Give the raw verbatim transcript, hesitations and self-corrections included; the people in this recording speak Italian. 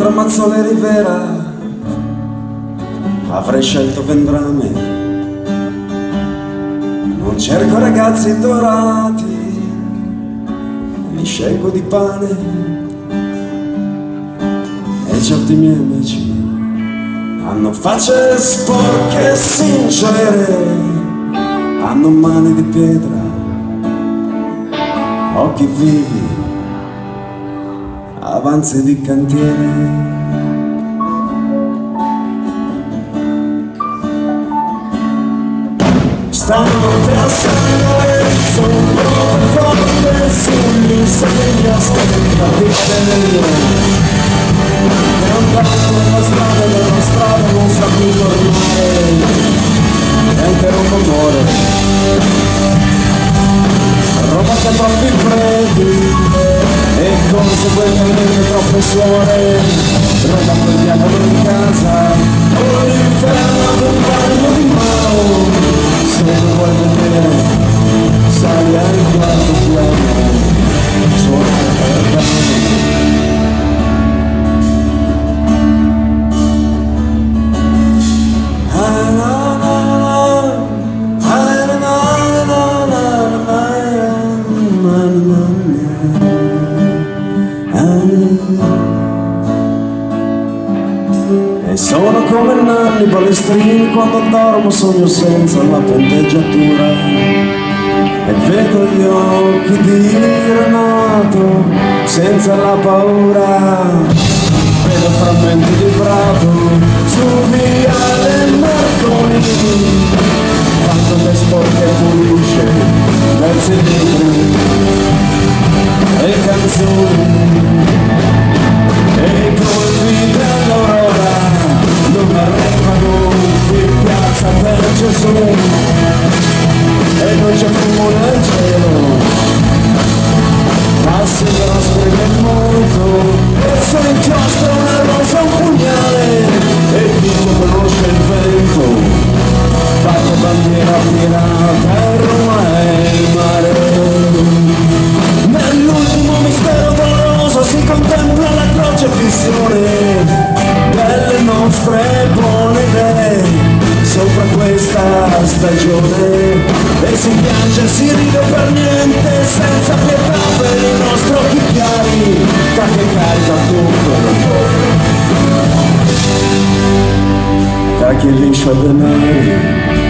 tra Mazzola e Rivera avrei scelto Vendrame. Non cerco ragazzi dorati, li scelgo di pane. E certi miei amici hanno facce sporche e sincere, hanno mani di pietra, occhi vivi, avanzi di cantiere. Stanotte a sangue sono forte sugli segni aspettativi. E andando nella strada, nella strada non sa più tornare, neanche non muore. Roba che troppi freddi e conseguentemente troppe suore. Roba quel diavolo in casa o l'inferno ad un bagno di mano. Se lo vuoi vedere, sali al quarto piano, suona il piano. E sono come Nanni Balestrini quando dormo, sogno senza la ponteggiatura e vedo gli occhi di Renato senza la paura. Vedo frammenti di prato su viale Marconi, quando le sporche pulisce verso i libri e canzoni e colpi dell'aurora non arrivano in piazza per Gesù e non c'è fumo nel cielo, ma si trasprime molto e se inchiostra una rosa un pugnale e chi non conosce il vento batte bandiera pirata e Roma è il mare. Nell'ultimo mistero doloroso si contempla la crocefissione delle nostre buone idee sopra questa stagione, e si piange, si ride per niente, senza pietà per i nostri occhi chiari, che carica tutto, tra chi liscia denari